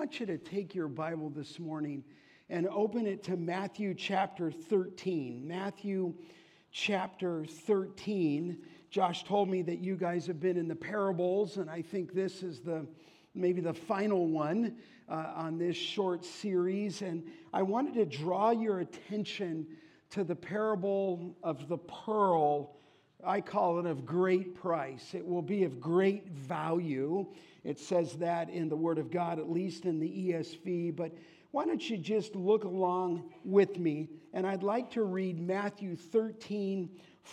want you to take your Bible this morning and open it to Matthew chapter 13. Matthew chapter 13. Josh told me that you guys have been in the parables, and I think this is maybe the final one on this short series. And I wanted to draw your attention to the parable of the pearl. I call it of great price. It will be of great value. It says that in the Word of God, at least in the ESV. But why don't you just look along with me? And I'd like to read Matthew 13,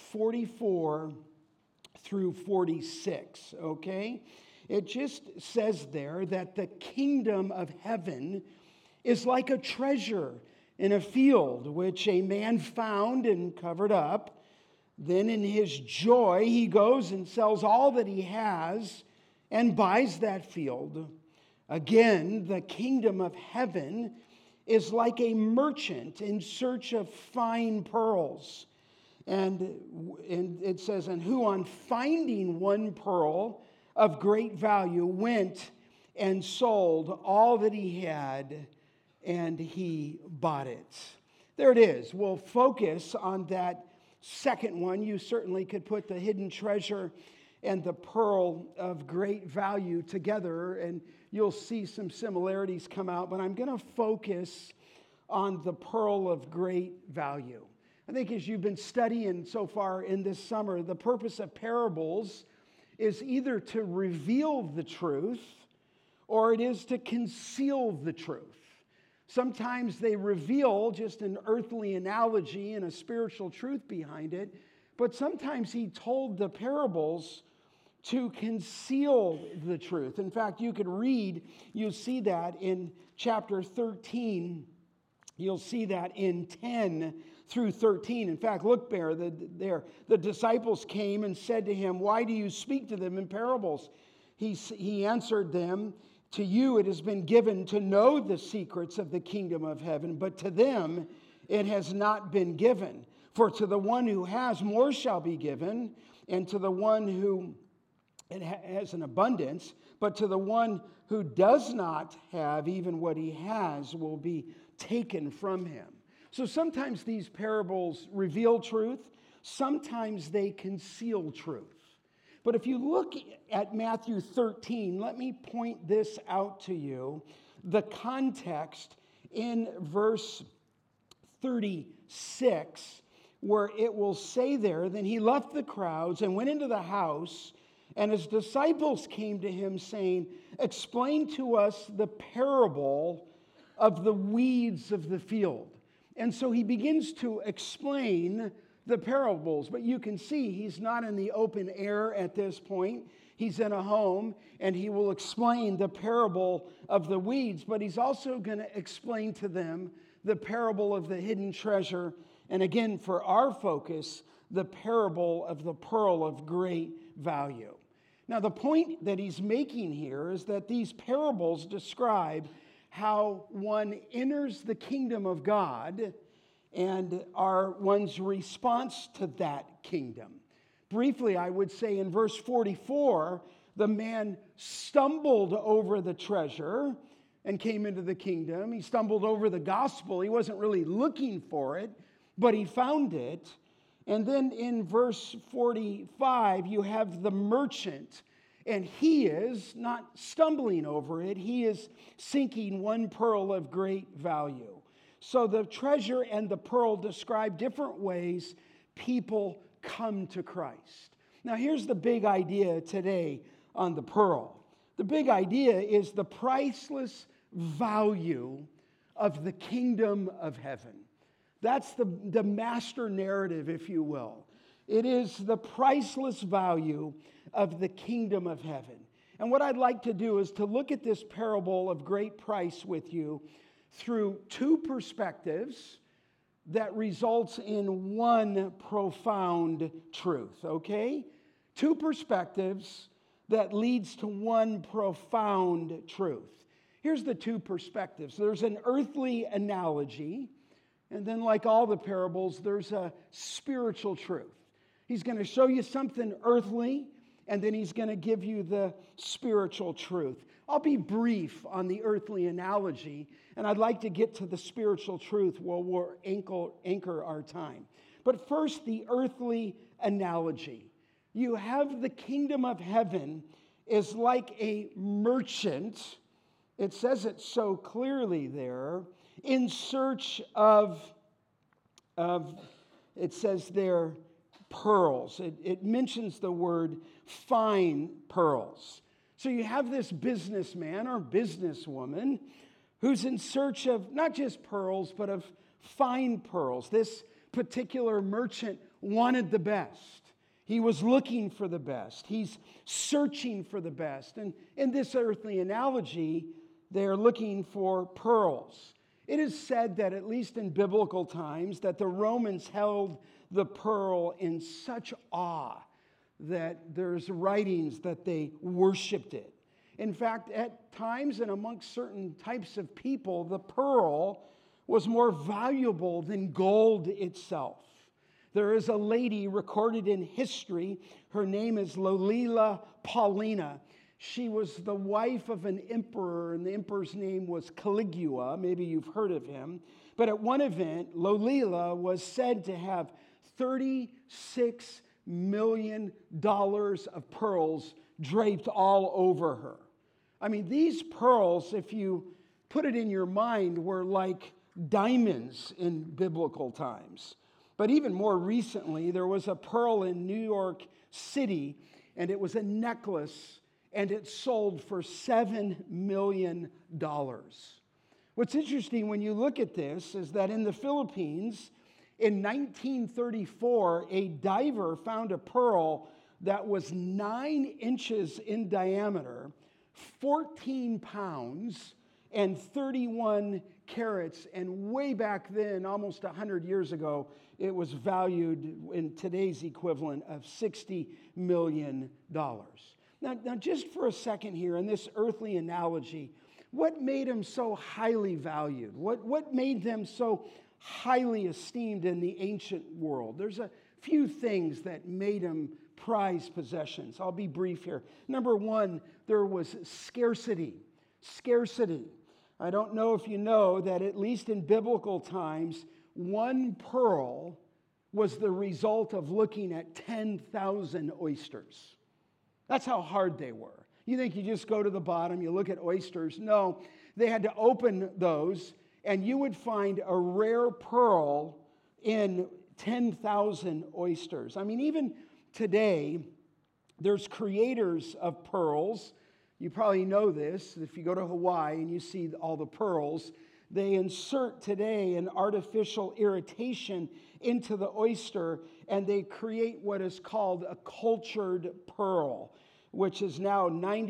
44 through 46, okay? It just says there that the kingdom of heaven is like a treasure in a field, which a man found and covered up. Then in his joy, he goes and sells all that he has and buys that field. Again, the kingdom of heaven is like a merchant in search of fine pearls. And it says, and who on finding one pearl of great value went and sold all that he had, and he bought it. There it is. We'll focus on that second one. You certainly could put the hidden treasure and the pearl of great value together, and you'll see some similarities come out. But I'm going to focus on the pearl of great value. I think as you've been studying so far in this summer, the purpose of parables is either to reveal the truth or it is to conceal the truth. Sometimes they reveal just an earthly analogy and a spiritual truth behind it, but sometimes he told the parables to conceal the truth. In fact, you could read, you'll see that in chapter 13, you'll see that in 10 through 13. In fact, look there. The disciples came and said to him, "Why do you speak to them in parables?" He answered them, "To you it has been given to know the secrets of the kingdom of heaven, but to them it has not been given. For to the one who has, more shall be given, and to the one who has an abundance, but to the one who does not have, even what he has will be taken from him." So sometimes these parables reveal truth, sometimes they conceal truth. But if you look at Matthew 13, let me point this out to you. The context in verse 36, where it will say there, "Then he left the crowds and went into the house, and his disciples came to him saying, 'Explain to us the parable of the weeds of the field.'" And so he begins to explain the parables, but you can see he's not in the open air at this point. He's in a home, and he will explain the parable of the weeds, but he's also going to explain to them the parable of the hidden treasure, and again, for our focus, the parable of the pearl of great value. Now, the point that he's making here is that these parables describe how one enters the kingdom of God and one's response to that kingdom. Briefly, I would say in verse 44, the man stumbled over the treasure and came into the kingdom. He stumbled over the gospel. He wasn't really looking for it, but he found it. And then in verse 45, you have the merchant. And he is not stumbling over it. He is seeking one pearl of great value. So the treasure and the pearl describe different ways people come to Christ. Now here's the big idea today on the pearl. The big idea is the priceless value of the kingdom of heaven. That's the master narrative, if you will. It is the priceless value of the kingdom of heaven. And what I'd like to do is to look at this parable of great price with you through two perspectives that results in one profound truth, okay? Two perspectives that leads to one profound truth. Here's the two perspectives. There's an earthly analogy, and then like all the parables, there's a spiritual truth. He's going to show you something earthly, and then he's going to give you the spiritual truth. I'll be brief on the earthly analogy, and I'd like to get to the spiritual truth where we'll anchor our time. But first, the earthly analogy. You have the kingdom of heaven is like a merchant. It says it so clearly there, in search of it says there, pearls. It mentions the word fine pearls. So you have this businessman or businesswoman who's in search of not just pearls, but of fine pearls. This particular merchant wanted the best. He was looking for the best. He's searching for the best. And in this earthly analogy, they're looking for pearls. It is said that, at least in biblical times, that the Romans held the pearl in such awe that there's writings that they worshiped it. In fact, at times and amongst certain types of people, the pearl was more valuable than gold itself. There is a lady recorded in history. Her name is Lolita Paulina. She was the wife of an emperor, and the emperor's name was Caligula. Maybe you've heard of him. But at one event, Lolita was said to have $36 million of pearls draped all over her. I mean, these pearls, if you put it in your mind, were like diamonds in biblical times. But even more recently, there was a pearl in New York City, and it was a necklace, and it sold for $7 million. What's interesting when you look at this is that in the Philippines, in 1934, a diver found a pearl that was 9 inches in diameter, 14 pounds, and 31 carats. And way back then, almost 100 years ago, it was valued in today's equivalent of $60 million. Now, just for a second here, in this earthly analogy, what made them so highly valued? What made them so highly esteemed in the ancient world? There's a few things that made them prized possessions. I'll be brief here. Number one, there was scarcity. Scarcity. I don't know if you know that at least in biblical times, one pearl was the result of looking at 10,000 oysters. That's how hard they were. You think you just go to the bottom, you look at oysters. No, they had to open those, and you would find a rare pearl in 10,000 oysters. I mean, even today, there's creators of pearls. You probably know this. If you go to Hawaii and you see all the pearls, they insert today an artificial irritation into the oyster, and they create what is called a cultured pearl, which is now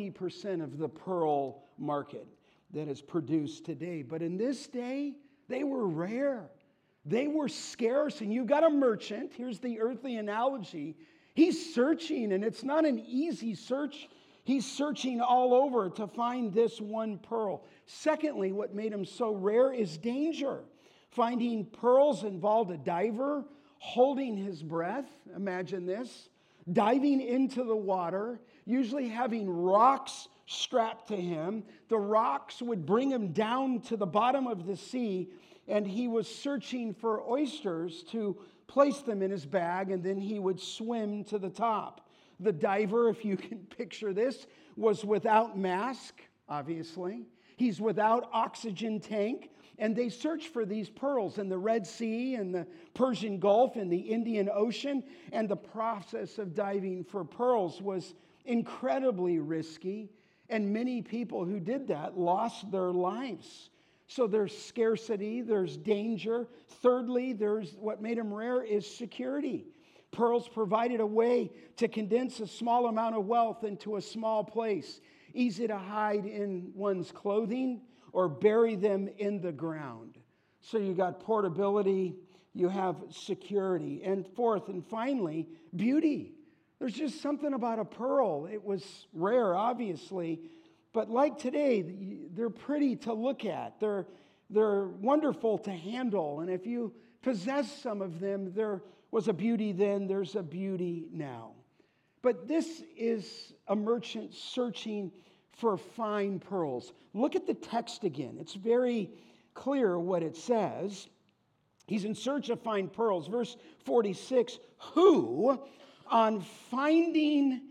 90% of the pearl market that is produced today. But in this day, they were rare. They were scarce. And you got a merchant, here's the earthly analogy, he's searching, and it's not an easy search. He's searching all over to find this one pearl. Secondly, what made him so rare is danger. Finding pearls involved a diver holding his breath. Imagine this. Diving into the water, usually having rocks strapped to him. The rocks would bring him down to the bottom of the sea, and he was searching for oysters to place them in his bag, and then he would swim to the top. The diver, if you can picture this, was without mask, obviously. He's without oxygen tank, and they search for these pearls in the Red Sea and the Persian Gulf and the Indian Ocean, and the process of diving for pearls was incredibly risky, and many people who did that lost their lives. So there's scarcity, there's danger. Thirdly, there's what made them rare is security. Pearls provided a way to condense a small amount of wealth into a small place, easy to hide in one's clothing or bury them in the ground. So you got portability, you have security. And fourth and finally, beauty. There's just something about a pearl. It was rare, obviously, but like today, they're pretty to look at. They're wonderful to handle. And if you possess some of them, there was a beauty then, there's a beauty now. But this is a merchant searching for fine pearls. Look at the text again. It's very clear what it says. He's in search of fine pearls. Verse 46, who, on finding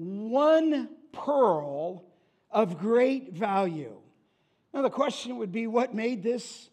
one pearl of great value. Now the question would be, what made this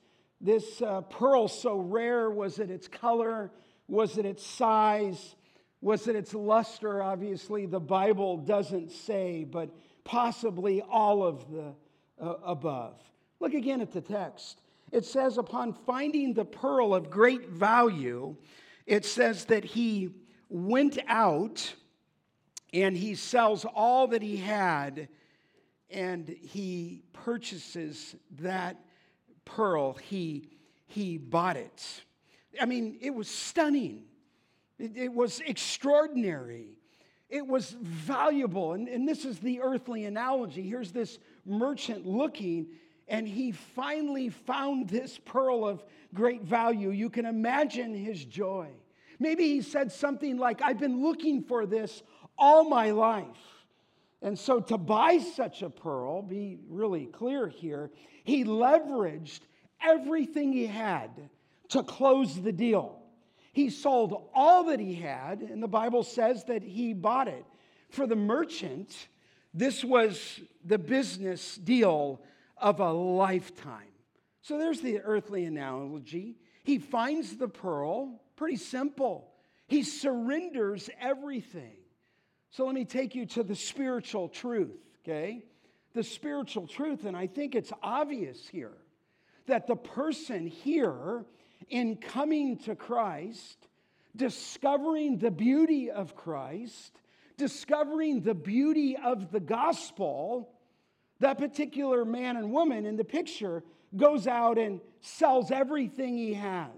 pearl so rare? Was it its color? Was it its size? Was it its luster? Obviously, the Bible doesn't say, but possibly all of the above. Look again at the text. It says, upon finding the pearl of great value, it says that he went out and he sells all that he had and he purchases that pearl. He bought it. I mean, it was stunning. It was extraordinary. It was valuable. And this is the earthly analogy. Here's this merchant looking, and he finally found this pearl of great value. You can imagine his joy. Maybe he said something like, I've been looking for this all my life. And so to buy such a pearl, be really clear here, he leveraged everything he had to close the deal. He sold all that he had, and the Bible says that he bought it. For the merchant, this was the business deal of a lifetime. So there's the earthly analogy. He finds the pearl, pretty simple. He surrenders everything. So let me take you to the spiritual truth, okay? The spiritual truth, and I think it's obvious here that the person here, in coming to Christ, discovering the beauty of Christ, discovering the beauty of the gospel, that particular man and woman in the picture goes out and sells everything he has.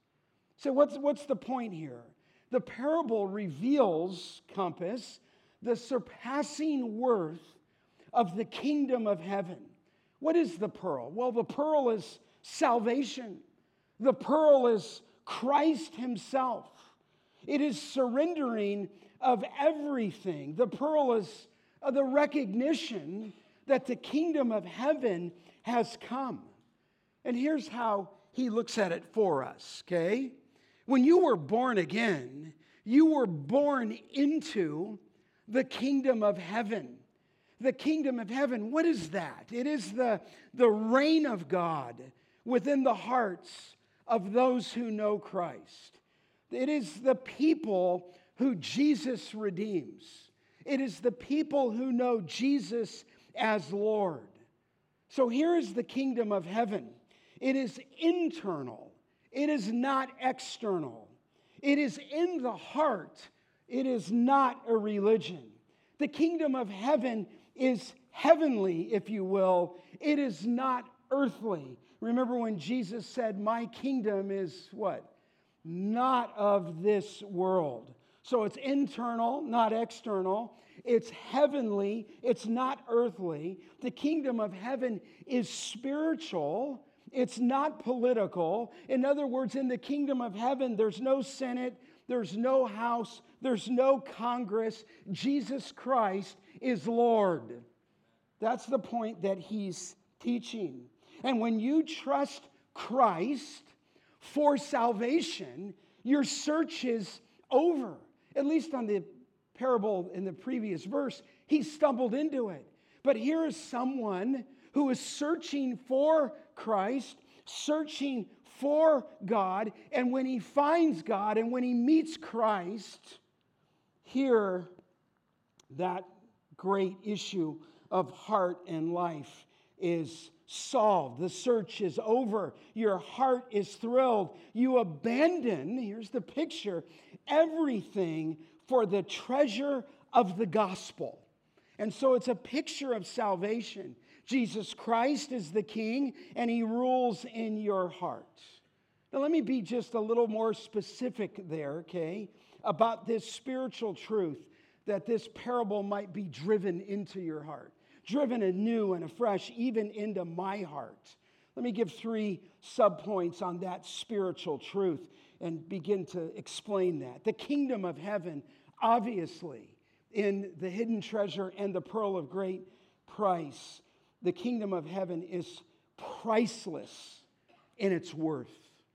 So what's the point here? The parable reveals, Compass, the surpassing worth of the kingdom of heaven. What is the pearl? Well, the pearl is salvation. The pearl is Christ himself. It is surrendering of everything. The pearl is the recognition that the kingdom of heaven has come. And here's how he looks at it for us, okay? When you were born again, you were born into the kingdom of heaven. The kingdom of heaven, what is that? It is the reign of God within the hearts of those who know Christ. It is the people who Jesus redeems. It is the people who know Jesus as Lord. So here is the kingdom of heaven. It is internal. It is not external. It is in the heart. It is not a religion. The kingdom of heaven is heavenly, if you will. It is not earthly. Remember when Jesus said, my kingdom is what? Not of this world. So it's internal, not external. It's heavenly. It's not earthly. The kingdom of heaven is spiritual. It's not political. In other words, in the kingdom of heaven, there's no Senate, there's no House, there's no Congress. Jesus Christ is Lord. That's the point that he's teaching. And when you trust Christ for salvation, your search is over. At least on the parable in the previous verse, he stumbled into it. But here is someone who is searching for Christ, searching for God, and when he finds God and when he meets Christ, here that great issue of heart and life is solved. The search is over. Your heart is thrilled. You abandon, here's the picture, everything for the treasure of the gospel. And so it's a picture of salvation. Jesus Christ is the King, and he rules in your heart. Now, let me be just a little more specific there, okay, about this spiritual truth that this parable might be driven into your heart, driven anew and afresh, even into my heart. Let me give 3 subpoints on that spiritual truth and begin to explain that. The kingdom of heaven, obviously, in the hidden treasure and the pearl of great price. The kingdom of heaven is priceless in its worth.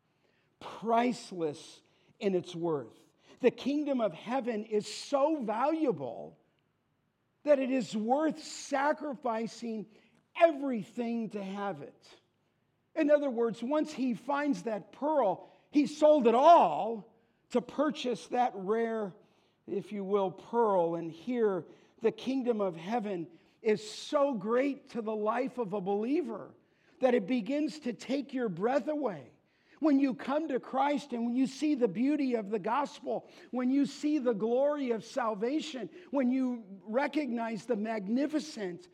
Priceless in its worth. The kingdom of heaven is so valuable that it is worth sacrificing everything to have it. In other words, once he finds that pearl, he sold it all to purchase that rare, if you will, pearl. And here, the kingdom of heaven is so great to the life of a believer that it begins to take your breath away. When you come to Christ and when you see the beauty of the gospel, when you see the glory of salvation, when you recognize the magnificence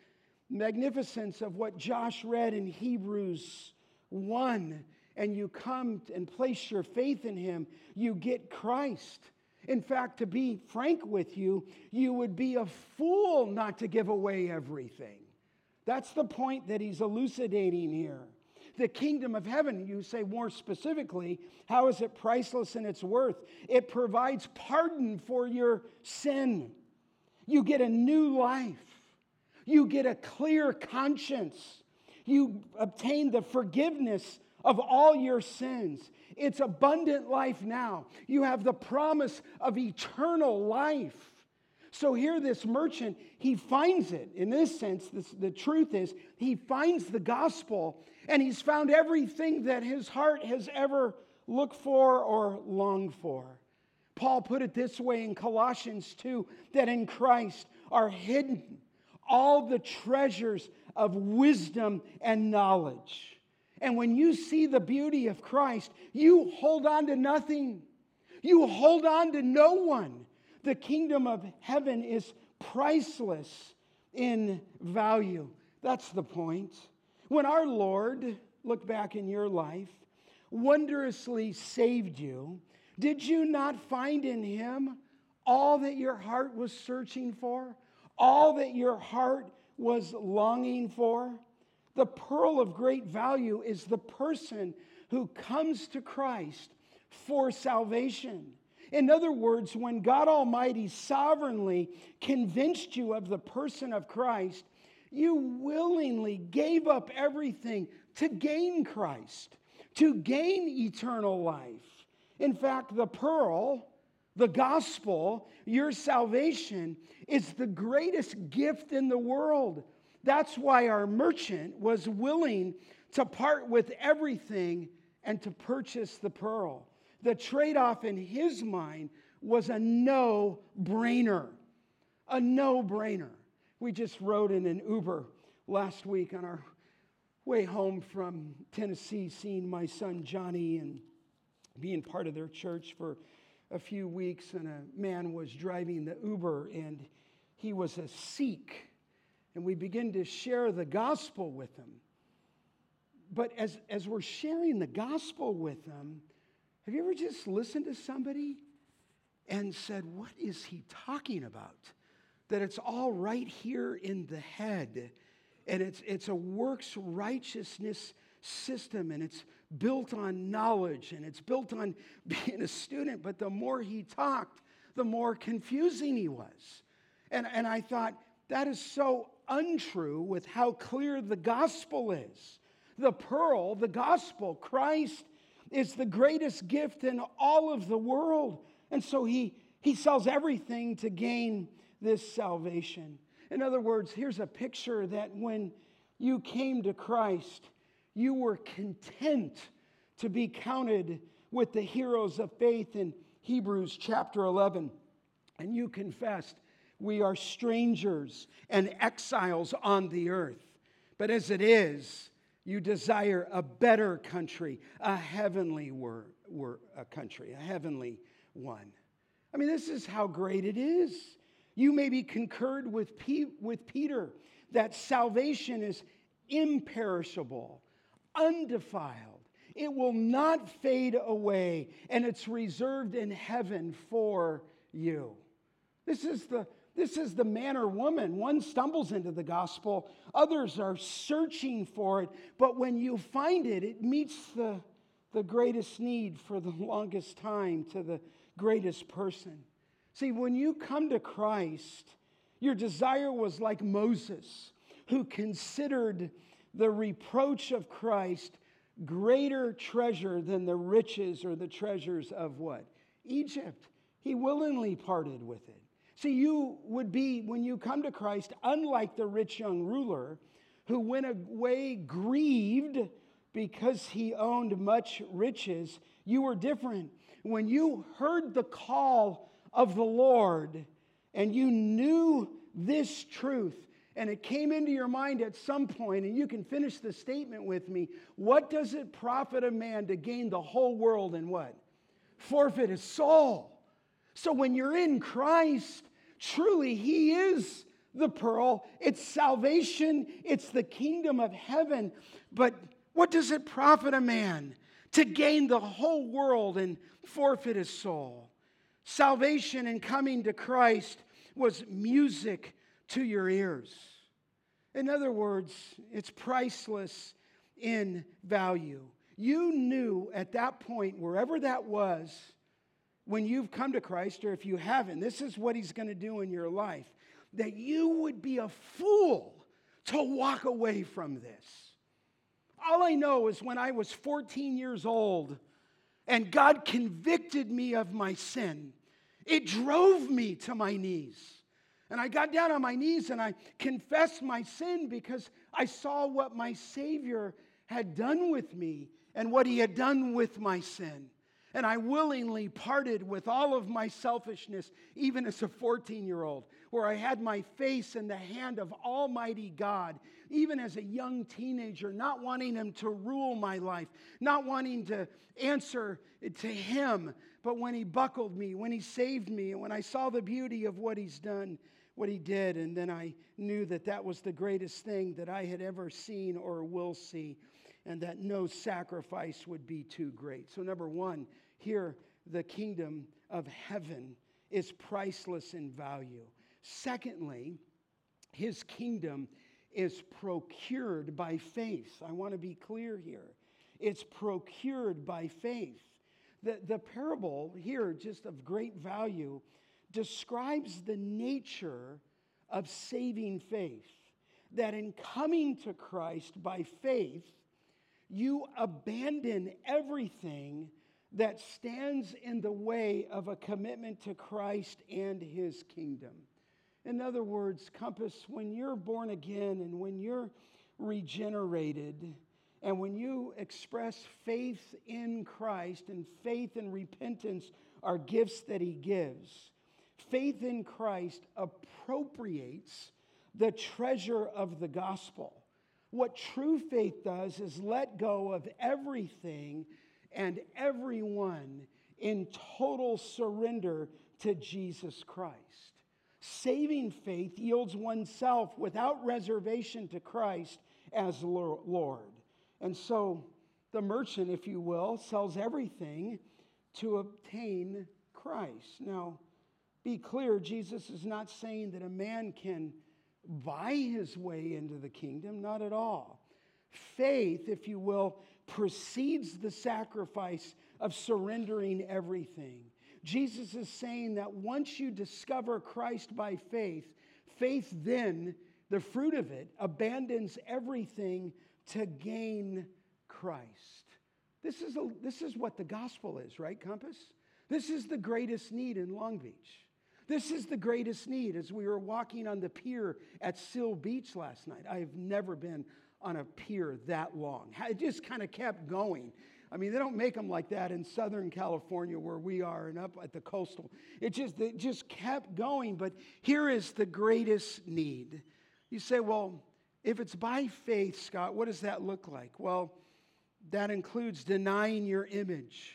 of what Josh read in Hebrews 1, and you come and place your faith in him, you get Christ. In fact, to be frank with you, you would be a fool not to give away everything. That's the point that he's elucidating here. The kingdom of heaven, you say more specifically, how is it priceless in its worth? It provides pardon for your sin. You get a new life. You get a clear conscience. You obtain the forgiveness of all your sins. It's abundant life now. You have the promise of eternal life. So here this merchant, he finds it. In this sense, the truth is, he finds the gospel, and he's found everything that his heart has ever looked for or longed for. Paul put it this way in Colossians 2, that in Christ are hidden all the treasures of wisdom and knowledge. And when you see the beauty of Christ, you hold on to nothing. You hold on to no one. The kingdom of heaven is priceless in value. That's the point. When our Lord, look back in your life, wondrously saved you, did you not find in him all that your heart was searching for? All that your heart was longing for? The pearl of great value is the person who comes to Christ for salvation. In other words, when God Almighty sovereignly convinced you of the person of Christ, you willingly gave up everything to gain Christ, to gain eternal life. In fact, the pearl, the gospel, your salvation, is the greatest gift in the world. That's why our merchant was willing to part with everything and to purchase the pearl. The trade-off in his mind was a no-brainer. A no-brainer. We just rode in an Uber last week on our way home from Tennessee, seeing my son Johnny and being part of their church for a few weeks. And a man was driving the Uber, and he was a Sikh. And we began to share the gospel with him. But as we're sharing the gospel with him, have you ever just listened to somebody and said, what is he talking about? That it's all right here in the head. And it's a works righteousness system, and it's built on knowledge, and it's built on being a student. But the more he talked, the more confusing he was. And I thought, that is so untrue with how clear the gospel is. The pearl, the gospel, Christ is the greatest gift in all of the world. And so he sells everything to gain this salvation. In other words, here's a picture that when you came to Christ, you were content to be counted with the heroes of faith in Hebrews chapter 11. And you confessed, we are strangers and exiles on the earth. But as it is, you desire a better country, a heavenly country, a heavenly one. I mean, this is how great it is. You maybe concurred with Peter that salvation is imperishable, undefiled. It will not fade away, and it's reserved in heaven for you. This is the man or woman. One stumbles into the gospel. Others are searching for it. But when you find it, it meets the greatest need for the longest time to the greatest person. See, when you come to Christ, your desire was like Moses, who considered the reproach of Christ greater treasure than the riches or the treasures of what? Egypt. He willingly parted with it. See, you would be, when you come to Christ, unlike the rich young ruler who went away grieved because he owned much riches. You were different. When you heard the call of the Lord and you knew this truth, and it came into your mind at some point, and you can finish the statement with me, what does it profit a man to gain the whole world and what? Forfeit his soul. So when you're in Christ, truly He is the pearl. It's salvation. It's the kingdom of heaven. But what does it profit a man to gain the whole world and forfeit his soul? Salvation and coming to Christ was music to your ears. In other words, it's priceless in value. You knew at that point, wherever that was, when you've come to Christ, or if you haven't, this is what He's going to do in your life, that you would be a fool to walk away from this. All I know is when I was 14 years old and God convicted me of my sin, it drove me to my knees. And I got down on my knees and I confessed my sin because I saw what my Savior had done with me and what He had done with my sin. And I willingly parted with all of my selfishness, even as a 14-year-old, where I had my face in the hand of Almighty God, even as a young teenager, not wanting Him to rule my life, not wanting to answer to Him. But when He buckled me, when He saved me, and when I saw the beauty of what He's done, what He did, and then I knew that that was the greatest thing that I had ever seen or will see, and that no sacrifice would be too great. So number one, here, the kingdom of heaven is priceless in value. Secondly, His kingdom is procured by faith. I want to be clear here. It's procured by faith. The parable here, just of great value, describes the nature of saving faith. That in coming to Christ by faith, you abandon everything that stands in the way of a commitment to Christ and His kingdom. In other words, Compass, when you're born again and when you're regenerated and when you express faith in Christ, and faith and repentance are gifts that He gives, faith in Christ appropriates the treasure of the gospel. What true faith does is let go of everything and everyone in total surrender to Jesus Christ. Saving faith yields oneself without reservation to Christ as Lord. And so the merchant, if you will, sells everything to obtain Christ. Now, be clear, Jesus is not saying that a man can buy his way into the kingdom, not at all. Faith, if you will, precedes the sacrifice of surrendering everything. Jesus is saying that once you discover Christ by faith, faith then, the fruit of it, abandons everything to gain Christ. This is what the gospel is, right, Compass? This is the greatest need in Long Beach. This is the greatest need. As we were walking on the pier at Seal Beach last night, I have never been on a pier that long. It just kind of kept going. I mean, they don't make them like that in Southern California where we are and up at the coastal. It just kept going. But here is the greatest need. You say, well, if it's by faith, Scott, what does that look like? Well, that includes denying your image.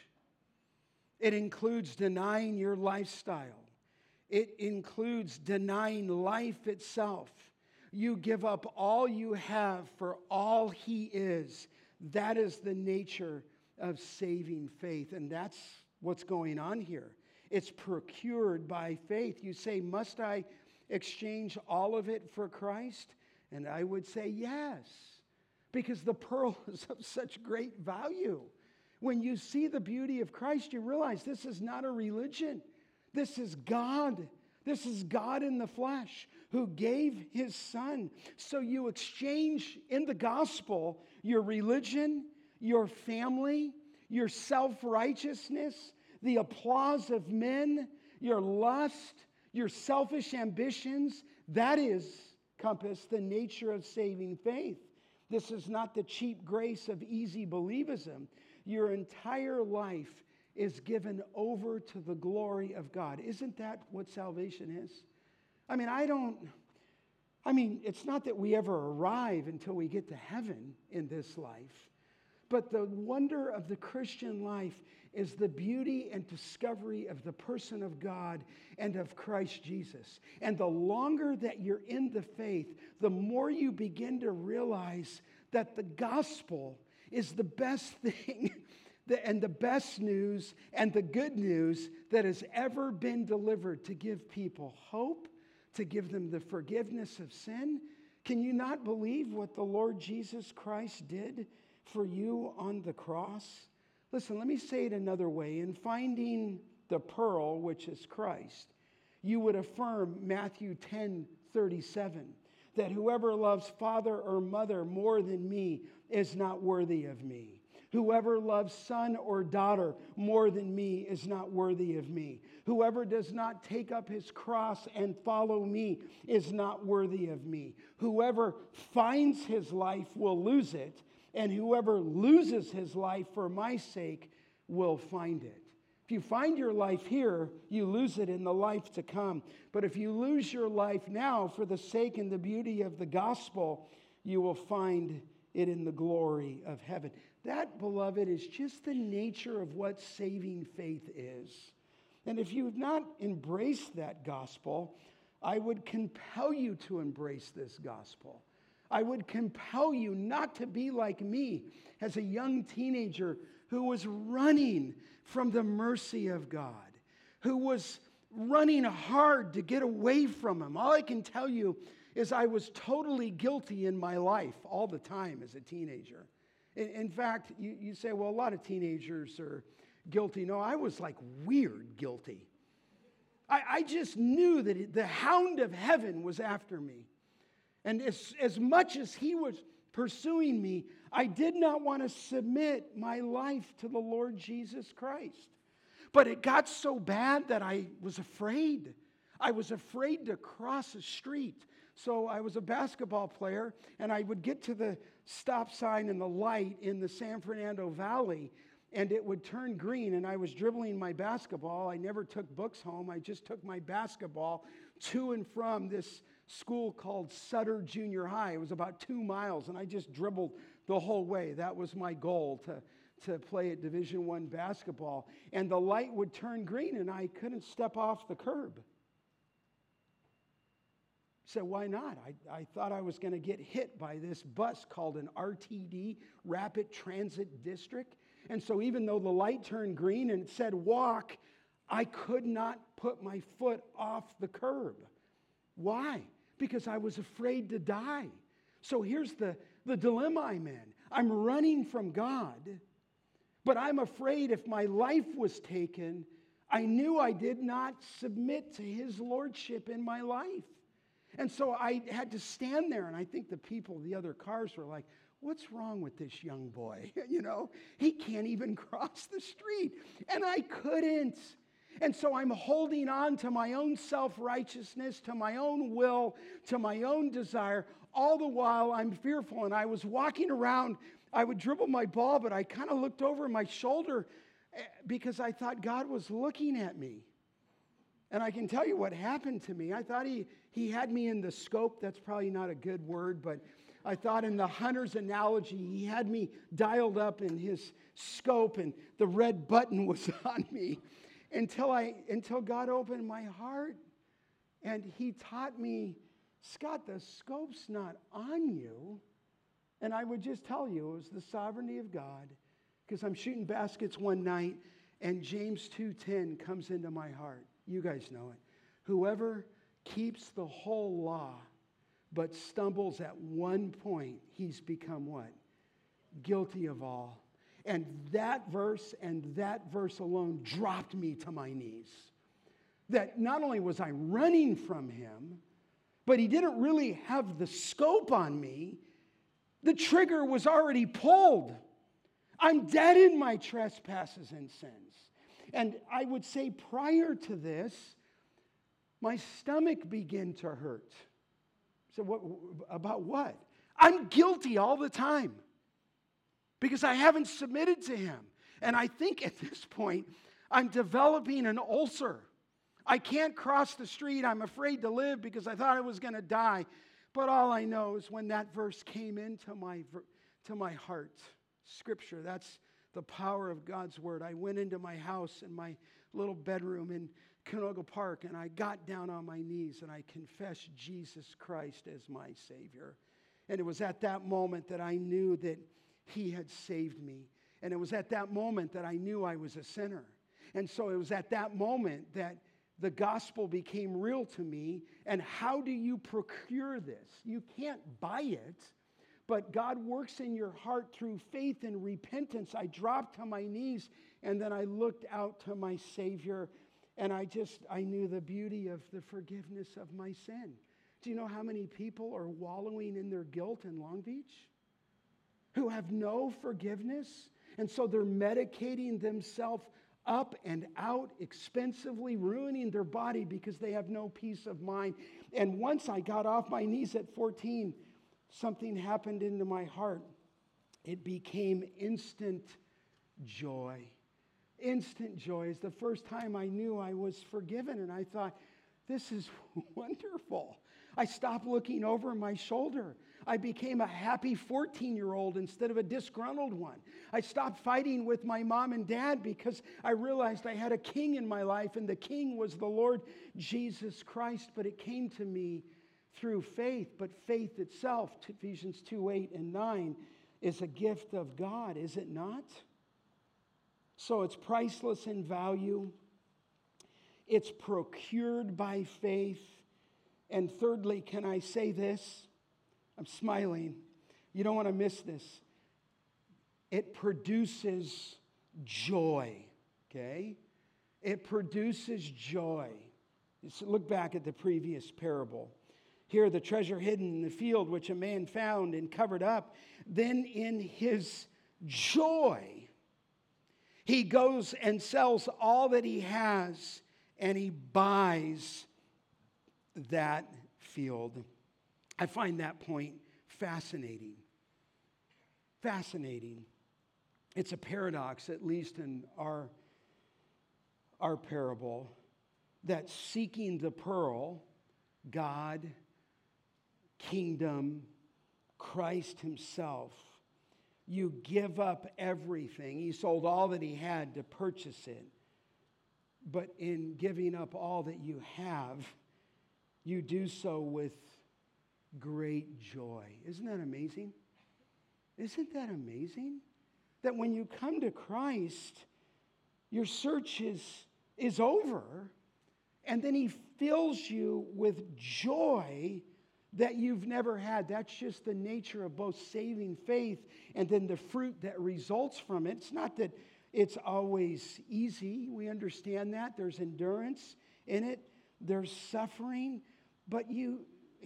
It includes denying your lifestyle. It includes denying life itself. You give up all you have for all He is. That is the nature of saving faith. And that's what's going on here. It's procured by faith. You say, must I exchange all of it for Christ? And I would say yes, because the pearl is of such great value. When you see the beauty of Christ, you realize this is not a religion. This is God. This is God in the flesh who gave his son. So you exchange in the gospel your religion, your family, your self-righteousness, the applause of men, your lust, your selfish ambitions. That is, Compass, the nature of saving faith. This is not the cheap grace of easy believism. Your entire life is given over to the glory of God. Isn't that what salvation is? It's not that we ever arrive until we get to heaven in this life. But the wonder of the Christian life is the beauty and discovery of the person of God and of Christ Jesus. And the longer that you're in the faith, the more you begin to realize that the gospel is the best thing and the best news and the good news that has ever been delivered to give people hope, to give them the forgiveness of sin. Can you not believe what the Lord Jesus Christ did for you on the cross? Listen, let me say it another way. In finding the pearl, which is Christ, you would affirm Matthew 10:37, that whoever loves father or mother more than me is not worthy of me. Whoever loves son or daughter more than me is not worthy of me. Whoever does not take up his cross and follow me is not worthy of me. Whoever finds his life will lose it, and whoever loses his life for my sake will find it. If you find your life here, you lose it in the life to come. But if you lose your life now for the sake and the beauty of the gospel, you will find it in the glory of heaven. That, beloved, is just the nature of what saving faith is. And if you've not embraced that gospel, I would compel you to embrace this gospel. I would compel you not to be like me as a young teenager who was running from the mercy of God, who was running hard to get away from him. All I can tell you is I was totally guilty in my life all the time as a teenager. In fact, you say, well, a lot of teenagers are guilty. No, I was like weird guilty. I just knew that the hound of heaven was after me. And as much as he was pursuing me, I did not want to submit my life to the Lord Jesus Christ. But it got so bad that I was afraid. I was afraid to cross a street. So I was a basketball player, and I would get to the stop sign and the light in the San Fernando Valley, and it would turn green, and I was dribbling my basketball. I never took books home. I just took my basketball to and from this school called Sutter Junior High. It was about 2 miles, and I just dribbled the whole way. That was my goal, to play at Division I basketball. And the light would turn green, and I couldn't step off the curb. So why not? I thought I was going to get hit by this bus called an RTD, Rapid Transit District. And so even though the light turned green and it said walk, I could not put my foot off the curb. Why? Because I was afraid to die. So here's the dilemma I'm in. I'm running from God, but I'm afraid if my life was taken, I knew I did not submit to his lordship in my life. And so I had to stand there, and I think the other cars were like, what's wrong with this young boy? He can't even cross the street. And I couldn't. And so I'm holding on to my own self-righteousness, to my own will, to my own desire. All the while I'm fearful. And I was walking around. I would dribble my ball, but I kind of looked over my shoulder because I thought God was looking at me. And I can tell you what happened to me. I thought he had me in the scope. That's probably not a good word, but I thought in the hunter's analogy, he had me dialed up in his scope, and the red button was on me until God opened my heart. And he taught me, Scott, the scope's not on you. And I would just tell you it was the sovereignty of God, because I'm shooting baskets one night, and James 2:10 comes into my heart. You guys know it. Whoever keeps the whole law but stumbles at one point, he's become what? Guilty of all. And that verse alone dropped me to my knees. That not only was I running from him, but he didn't really have the scope on me. The trigger was already pulled. I'm dead in my trespasses and sins. And I would say prior to this, my stomach began to hurt. So what about what? I'm guilty all the time because I haven't submitted to him. And I think at this point, I'm developing an ulcer. I can't cross the street. I'm afraid to live because I thought I was going to die. But all I know is when that verse came into my heart, Scripture, that's the power of God's Word. I went into my house in my little bedroom in Canoga Park, and I got down on my knees and I confessed Jesus Christ as my Savior. And it was at that moment that I knew that He had saved me. And it was at that moment that I knew I was a sinner. And so it was at that moment that the gospel became real to me. And how do you procure this? You can't buy it, but God works in your heart through faith and repentance. I dropped to my knees, and then I looked out to my Savior, and I knew the beauty of the forgiveness of my sin. Do you know how many people are wallowing in their guilt in Long Beach? Who have no forgiveness? And so they're medicating themselves up and out, expensively ruining their body because they have no peace of mind. And once I got off my knees at 14, something happened into my heart. It became instant joy. Instant joy is the first time I knew I was forgiven. And I thought, this is wonderful. I stopped looking over my shoulder. I became a happy 14-year-old instead of a disgruntled one. I stopped fighting with my mom and dad because I realized I had a king in my life, and the king was the Lord Jesus Christ. But it came to me through faith. But faith itself, Ephesians 2:8 and 9, is a gift of God, is it not? So it's priceless in value. It's procured by faith. And thirdly, can I say this? I'm smiling. You don't want to miss this. It produces joy, okay? It produces joy. So look back at the previous parable. Here, the treasure hidden in the field, which a man found and covered up. Then in his joy, he goes and sells all that he has, and he buys that field. I find that point fascinating. Fascinating. It's a paradox, at least in our parable, that seeking the pearl, God, kingdom, Christ himself, you give up everything. He sold all that he had to purchase it. But in giving up all that you have, you do so with great joy. Isn't that amazing? Isn't that amazing? That when you come to Christ, your search is over, and then he fills you with joy that you've never had. That's just the nature of both saving faith and then the fruit that results from it. It's not that it's always easy. We understand that. There's endurance in it. There's suffering. But you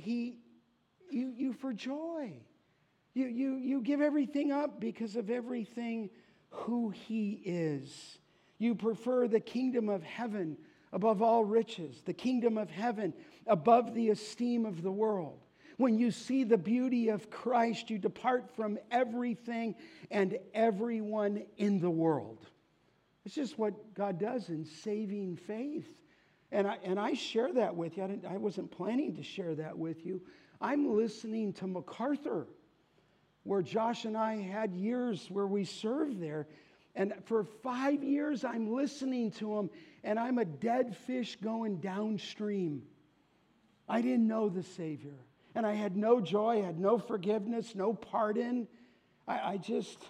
for joy. You give everything up because of everything who he is. You prefer the kingdom of heaven above all riches, the kingdom of heaven above the esteem of the world. When you see the beauty of Christ, you depart from everything and everyone in the world. It's just what God does in saving faith. And I share that with you. I wasn't planning to share that with you. I'm listening to MacArthur, where Josh and I had years where we served there. And for 5 years, I'm listening to him, and I'm a dead fish going downstream. I didn't know the Savior. And I had no joy, I had no forgiveness, no pardon. I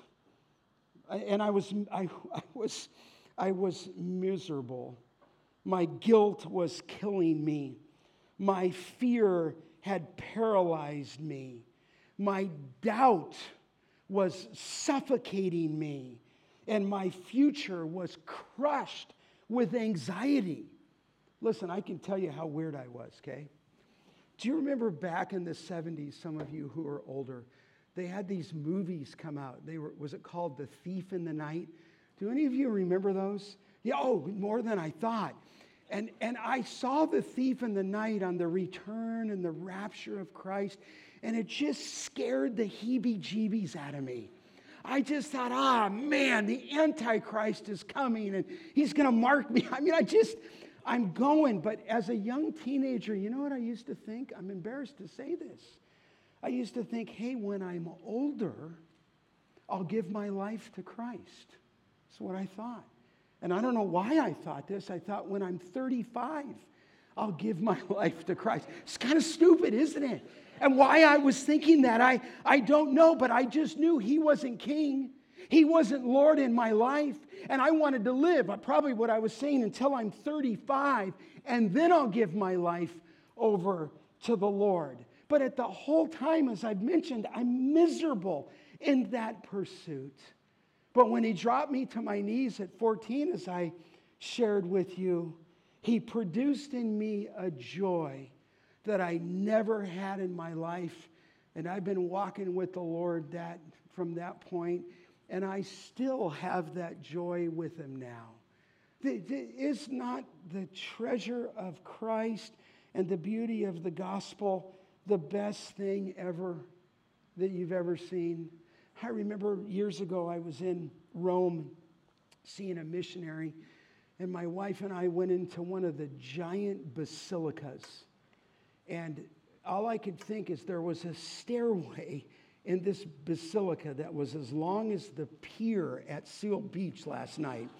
was miserable. My guilt was killing me. My fear had paralyzed me. My doubt was suffocating me. And my future was crushed with anxiety. Listen, I can tell you how weird I was, okay? Do you remember back in the 70s, some of you who are older, they had these movies come out. Was it called The Thief in the Night? Do any of you remember those? Yeah, more than I thought. And I saw The Thief in the Night on the return and the rapture of Christ, and it just scared the heebie-jeebies out of me. I just thought, man, the Antichrist is coming, and he's going to mark me. I mean, I'm going. But as a young teenager, you know what I used to think? I'm embarrassed to say this. I used to think, hey, when I'm older, I'll give my life to Christ. That's what I thought. And I don't know why I thought this. I thought when I'm 35, I'll give my life to Christ. It's kind of stupid, isn't it? And why I was thinking that, I don't know, but I just knew he wasn't king. He wasn't Lord in my life. And I wanted to live, probably what I was saying, until I'm 35, and then I'll give my life over to the Lord. But at the whole time, as I've mentioned, I'm miserable in that pursuit. But when he dropped me to my knees at 14, as I shared with you, he produced in me a joy that I never had in my life. And I've been walking with the Lord from that point, and I still have that joy with him now. Is not the treasure of Christ and the beauty of the gospel the best thing ever that you've ever seen? I remember years ago I was in Rome seeing a missionary, and my wife and I went into one of the giant basilicas. And all I could think is there was a stairway in this basilica that was as long as the pier at Seal Beach last night.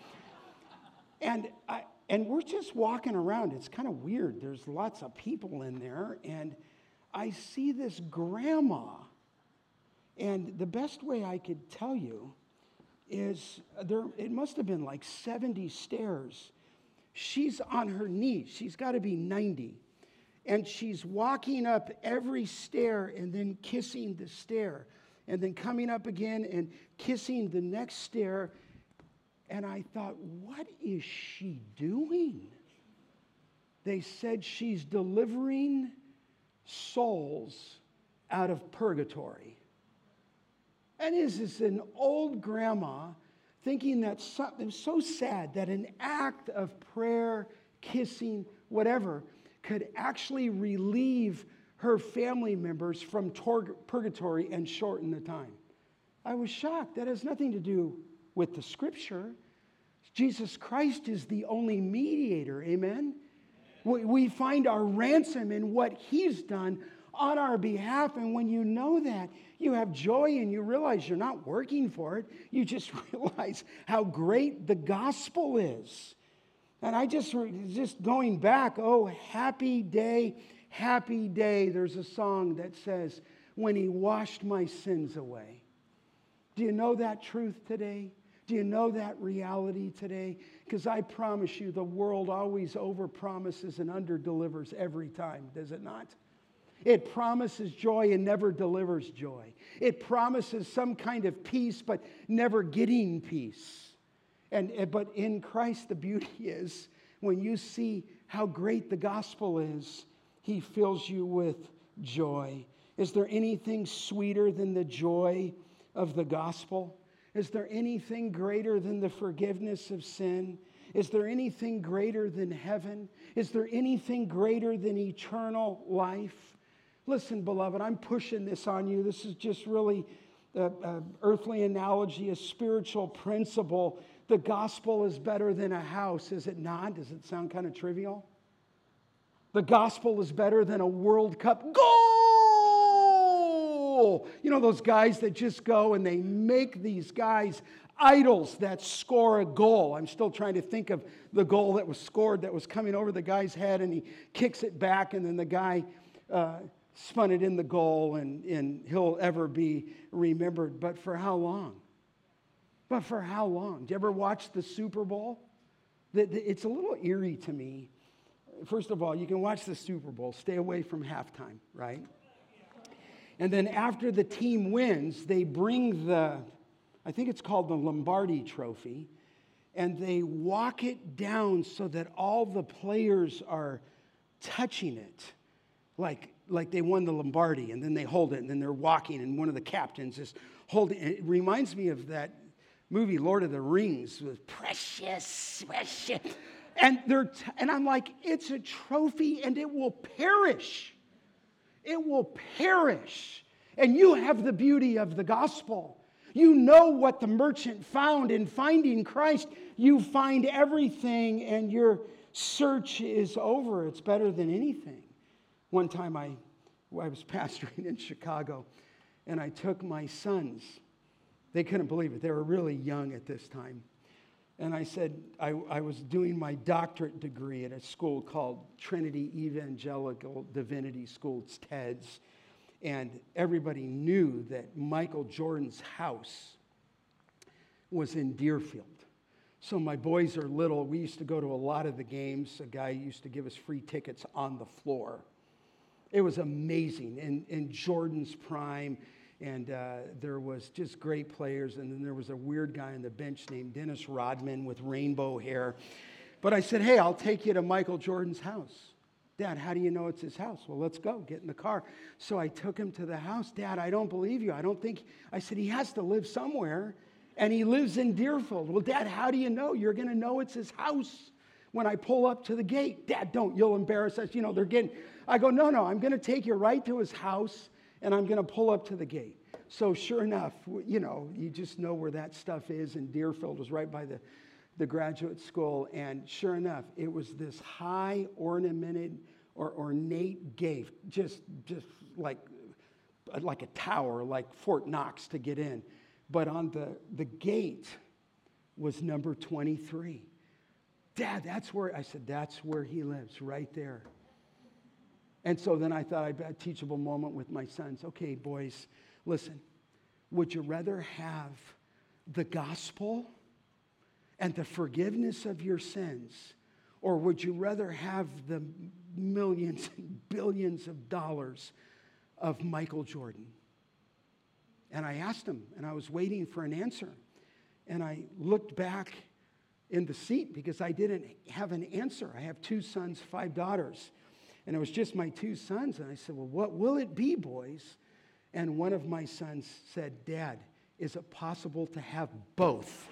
And we're just walking around. It's kind of weird. There's lots of people in there, and I see this grandma. And the best way I could tell you is it must have been like 70 stairs. She's on her knees. She's got to be 90. And she's walking up every stair and then kissing the stair. And then coming up again and kissing the next stair. And I thought, what is she doing? They said she's delivering souls out of purgatory. And is this an old grandma thinking that something so sad that an act of prayer, kissing, whatever, could actually relieve her family members from purgatory and shorten the time? I was shocked. That has nothing to do with the scripture. Jesus Christ is the only mediator, amen? We find our ransom in what he's done on our behalf, and when you know that, you have joy and you realize you're not working for it. You just realize how great the gospel is. And I just going back, oh, happy day, there's a song that says, when he washed my sins away. Do you know that truth today? Do you know that reality today? Because I promise you, the world always overpromises and underdelivers every time, does it not? It promises joy and never delivers joy. It promises some kind of peace, but never getting peace. But in Christ, the beauty is when you see how great the gospel is, he fills you with joy. Is there anything sweeter than the joy of the gospel? Is there anything greater than the forgiveness of sin? Is there anything greater than heaven? Is there anything greater than eternal life? Listen, beloved, I'm pushing this on you. This is just really an earthly analogy, a spiritual principle. The gospel is better than a house, is it not? Does it sound kind of trivial? The gospel is better than a World Cup goal. You know those guys that just go and they make these guys idols that score a goal. I'm still trying to think of the goal that was scored that was coming over the guy's head, and he kicks it back, and then the guy spun it in the goal, and he'll ever be remembered. But for how long? But for how long? Do you ever watch the Super Bowl? It's a little eerie to me. First of all, you can watch the Super Bowl, stay away from halftime, right? And then after the team wins, they bring I think it's called the Lombardi Trophy, and they walk it down so that all the players are touching it, like like they won the Lombardi, and then they hold it, and then they're walking, and one of the captains is holding. It reminds me of that movie, Lord of the Rings, with precious. And and I'm like, it's a trophy, and it will perish. It will perish. And you have the beauty of the gospel. You know what the merchant found in finding Christ. You find everything, and your search is over. It's better than anything. One time I was pastoring in Chicago, and I took my sons. They couldn't believe it. They were really young at this time. And I said, I was doing my doctorate degree at a school called Trinity Evangelical Divinity School. It's TEDS. And everybody knew that Michael Jordan's house was in Deerfield. So my boys are little. We used to go to a lot of the games. A guy used to give us free tickets on the floor. It was amazing. In Jordan's prime, and there was just great players. And then there was a weird guy on the bench named Dennis Rodman with rainbow hair. But I said, hey, I'll take you to Michael Jordan's house. Dad, how do you know it's his house? Well, let's go. Get in the car. So I took him to the house. Dad, I don't believe you. I said, he has to live somewhere, and he lives in Deerfield. Well, Dad, how do you know? You're going to know it's his house when I pull up to the gate. Dad, don't. You'll embarrass us. I go, no, I'm going to take you right to his house, and I'm going to pull up to the gate. So sure enough, you just know where that stuff is, and Deerfield was right by the graduate school, and sure enough, it was this high ornamented or ornate gate, just like a tower, like Fort Knox to get in. But on the gate was number 23. Dad, that's where he lives, right there. And so then I thought I'd have a teachable moment with my sons. Okay, boys, listen, would you rather have the gospel and the forgiveness of your sins, or would you rather have the millions and billions of dollars of Michael Jordan? And I asked him, and I was waiting for an answer. And I looked back in the seat because I didn't have an answer. I have 2 sons, 5 daughters. And it was just my 2 sons. And I said, well, what will it be, boys? And one of my sons said, Dad, is it possible to have both?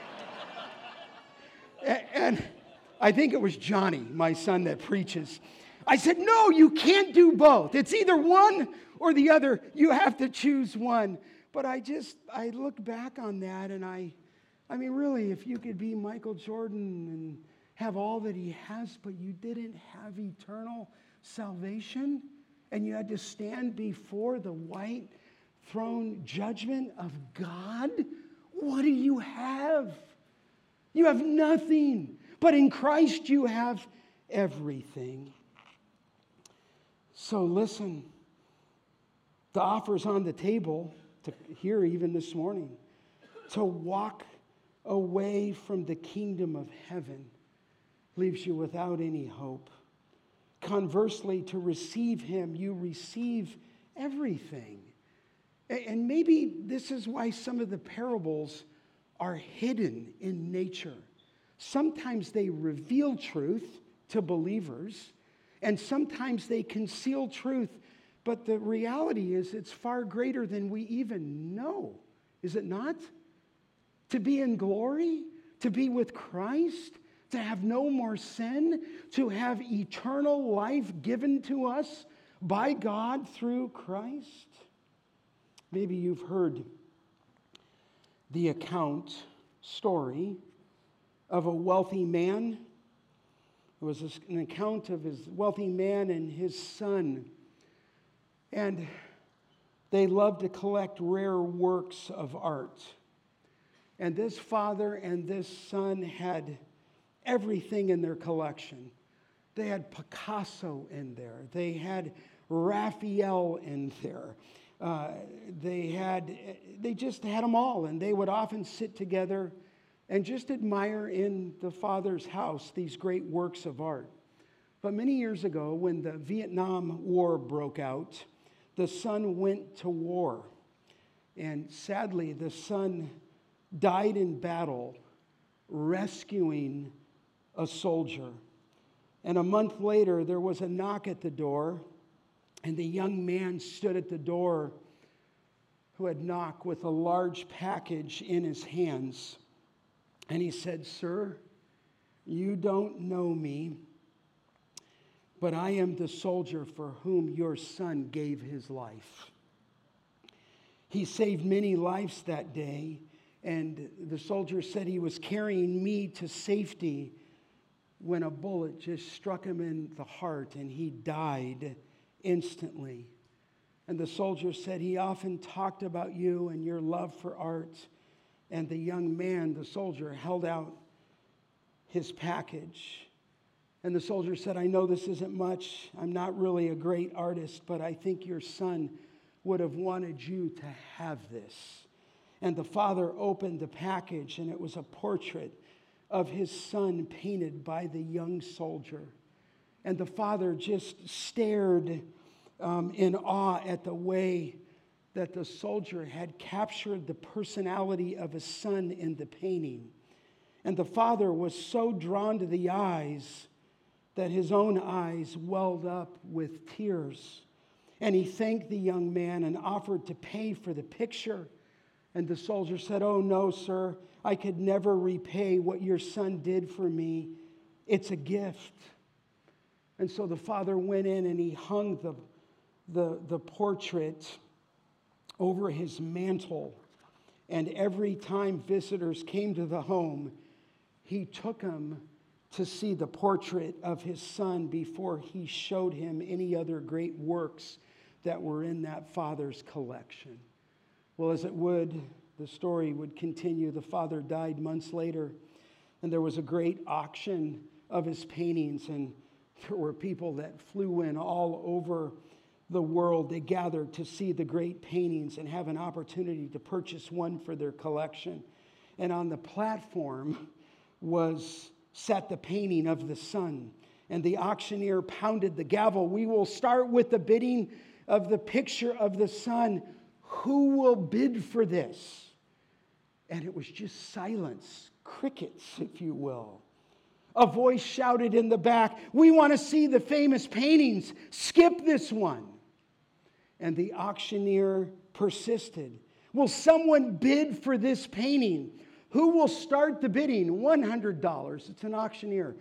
And I think it was Johnny, my son that preaches. I said, no, you can't do both. It's either one or the other. You have to choose one. But I look back on that, and I mean, really, if you could be Michael Jordan and have all that he has, but you didn't have eternal salvation, and you had to stand before the white throne judgment of God, what do you have? You have nothing, but in Christ you have everything. So listen, the offer's on the table to hear even this morning. To walk away from the kingdom of heaven leaves you without any hope. Conversely, to receive him, you receive everything. And maybe this is why some of the parables are hidden in nature. Sometimes they reveal truth to believers, and sometimes they conceal truth. But the reality is it's far greater than we even know. Is it not? To be in glory, to be with Christ, to have no more sin, to have eternal life given to us by God through Christ. Maybe you've heard the story of a wealthy man. It was an account of his wealthy man and his son. And they loved to collect rare works of art. And this father and this son had everything in their collection. They had Picasso in there. They had Raphael in there. They just had them all, and they would often sit together and just admire in the father's house these great works of art. But many years ago, when the Vietnam War broke out, the son went to war. And sadly, the son died in battle, rescuing a soldier. And a month later, there was a knock at the door, And the young man stood at the door who had knocked with a large package in his hands. And he said, "Sir, you don't know me, but I am the soldier for whom your son gave his life." He saved many lives that day, and the soldier said he was carrying me to safety when a bullet just struck him in the heart and he died instantly. And the soldier said he often talked about you and your love for art. And the young man, the soldier, held out his package. And the soldier said, "I know this isn't much. I'm not really a great artist, but I think your son would have wanted you to have this." And the father opened the package, and it was a portrait of his son painted by the young soldier. And the father just stared in awe at the way that the soldier had captured the personality of his son in the painting. And the father was so drawn to the eyes that his own eyes welled up with tears. And he thanked the young man and offered to pay for the picture. And the soldier said, "Oh, no, sir, I could never repay what your son did for me. It's a gift." And so the father went in and he hung the portrait over his mantle. And every time visitors came to the home, he took them to see the portrait of his son before he showed him any other great works that were in that father's collection. Well, as it would, the story would continue. The father died months later, and there was a great auction of his paintings, and there were people that flew in all over the world. They gathered to see the great paintings and have an opportunity to purchase one for their collection. And on the platform was set the painting of the son. And the auctioneer pounded the gavel. "We will start with the bidding of the picture of the son. Who will bid for this?" And it was just silence, crickets, if you will. A voice shouted in the back, "We want to see the famous paintings. Skip this one." And the auctioneer persisted. "Will someone bid for this painting? Who will start the bidding?" $100. It's an auctioneer.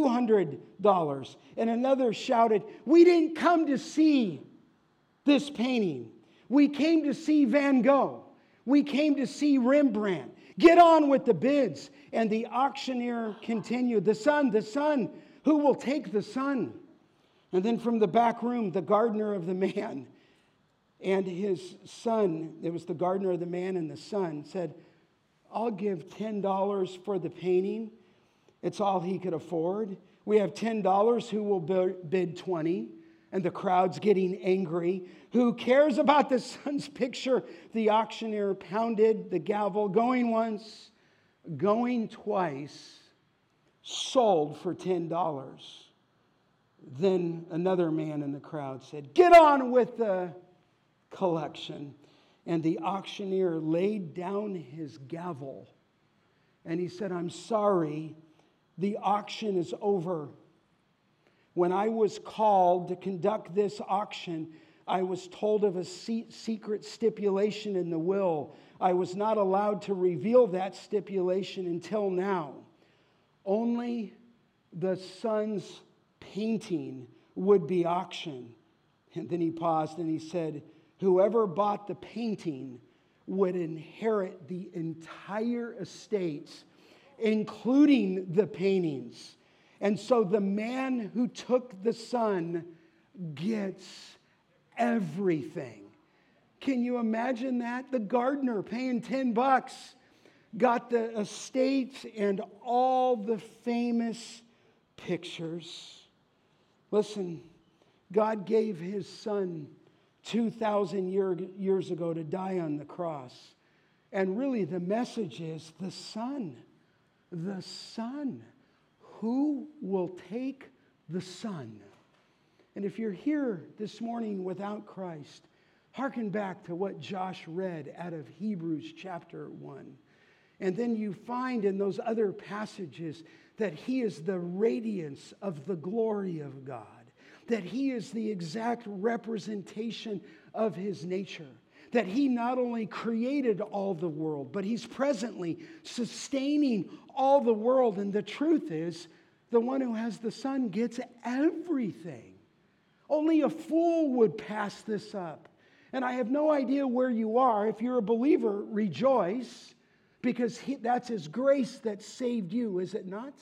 $200. And another shouted, "We didn't come to see this painting. We came to see Van Gogh. We came to see Rembrandt. Get on with the bids." And the auctioneer continued, the son, who will take the son?" And then from the back room, the gardener of the man and his son, it was the gardener of the man and the son, said, "I'll give $10 for the painting." It's all he could afford. "We have $10. Who will bid 20? And the crowd's getting angry. "Who cares about the son's picture?" The auctioneer pounded the gavel, going once, going twice, "Sold for $10. Then another man in the crowd said, "Get on with the collection." And the auctioneer laid down his gavel and he said, "I'm sorry, the auction is over. When I was called to conduct this auction, I was told of a secret stipulation in the will. I was not allowed to reveal that stipulation until now. Only the son's painting would be auctioned." And then he paused and he said, "Whoever bought the painting would inherit the entire estate, including the paintings. And so the man who took the son gets everything." Can you imagine that? The gardener paying $10 got the estate and all the famous pictures. Listen, God gave his son 2,000 years ago to die on the cross. And really the message is the son. Who will take the son? And if you're here this morning without Christ, hearken back to what Josh read out of Hebrews chapter 1. And then you find in those other passages that he is the radiance of the glory of God, that he is the exact representation of his nature. That he not only created all the world, but he's presently sustaining all the world. And the truth is, the one who has the Son gets everything. Only a fool would pass this up. And I have no idea where you are. If you're a believer, rejoice, because that's his grace that saved you, is it not?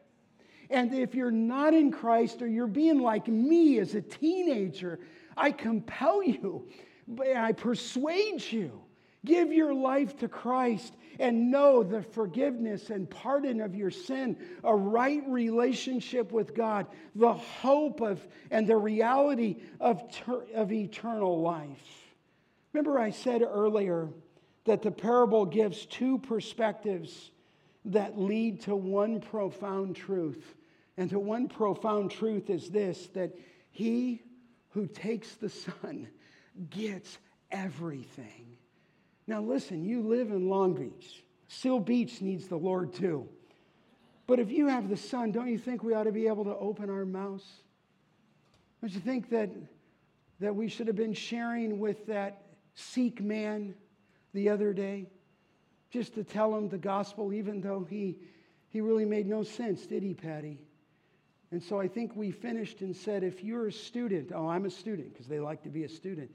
And if you're not in Christ, or you're being like me as a teenager, I compel you, I persuade you, give your life to Christ and know the forgiveness and pardon of your sin, a right relationship with God, the hope of and the reality of eternal life. Remember I said earlier that the parable gives two perspectives that lead to one profound truth. And the one profound truth is this, that he who takes the Son gets everything. Now listen, you live in Long Beach. Seal Beach needs the Lord too. But if you have the Son, don't you think we ought to be able to open our mouths? Don't you think that we should have been sharing with that Sikh man the other day, just to tell him the gospel, even though he really made no sense, did he, Patty? And so I think we finished and said, if you're a student, I'm a student, because they like to be a student.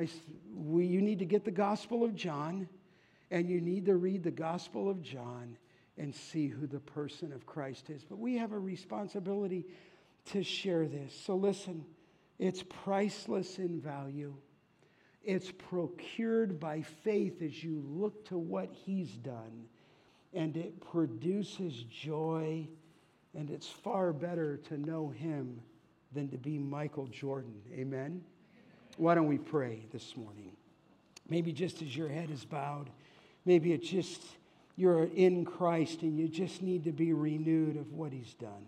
You need to get the Gospel of John, and you need to read the Gospel of John and see who the person of Christ is. But we have a responsibility to share this. So listen, it's priceless in value. It's procured by faith as you look to what he's done, and it produces joy, and it's far better to know him than to be Michael Jordan. Amen? Why don't we pray this morning? Maybe just as your head is bowed, maybe it's just you're in Christ and you just need to be renewed of what he's done.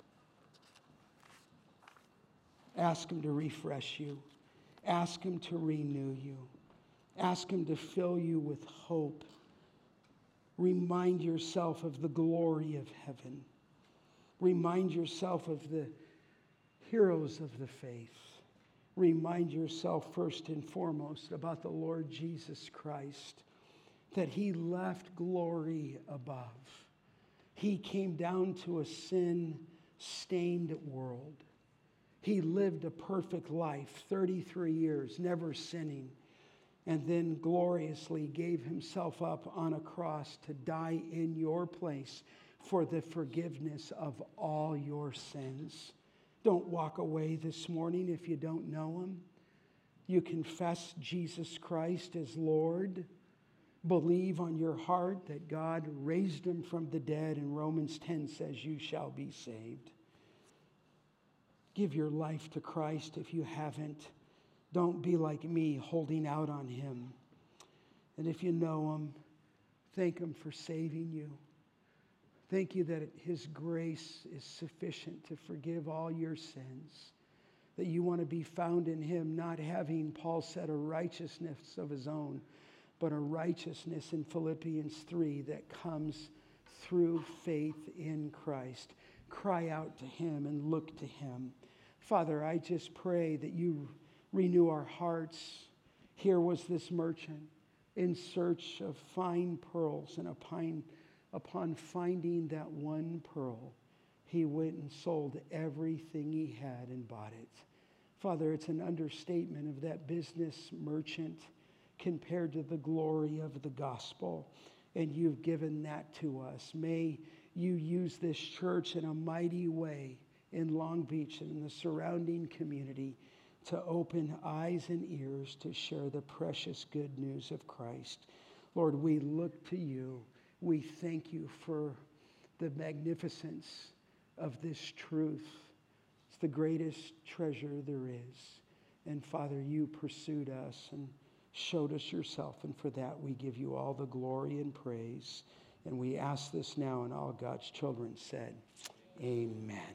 Ask him to refresh you. Ask him to renew you. Ask him to fill you with hope. Remind yourself of the glory of heaven. Remind yourself of the heroes of the faith. Remind yourself first and foremost about the Lord Jesus Christ, that he left glory above. He came down to a sin-stained world. He lived a perfect life, 33 years, never sinning, and then gloriously gave himself up on a cross to die in your place for the forgiveness of all your sins. Don't walk away this morning if you don't know him. You confess Jesus Christ as Lord. Believe on your heart that God raised him from the dead, and Romans 10 says you shall be saved. Give your life to Christ if you haven't. Don't be like me, holding out on him. And if you know him, thank him for saving you. Thank you that his grace is sufficient to forgive all your sins. That you want to be found in him, not having, Paul said, a righteousness of his own, but a righteousness in Philippians 3 that comes through faith in Christ. Cry out to him and look to him. Father, I just pray that you renew our hearts. Here was this merchant in search of fine pearls, and upon finding that one pearl, he went and sold everything he had and bought it. Father, it's an understatement of that business merchant compared to the glory of the gospel, and you've given that to us. May you use this church in a mighty way in Long Beach and in the surrounding community to open eyes and ears to share the precious good news of Christ. Lord, we look to you. We thank you for the magnificence of this truth. It's the greatest treasure there is. And Father, you pursued us and showed us yourself. And for that, we give you all the glory and praise. And we ask this now, and all God's children said, amen.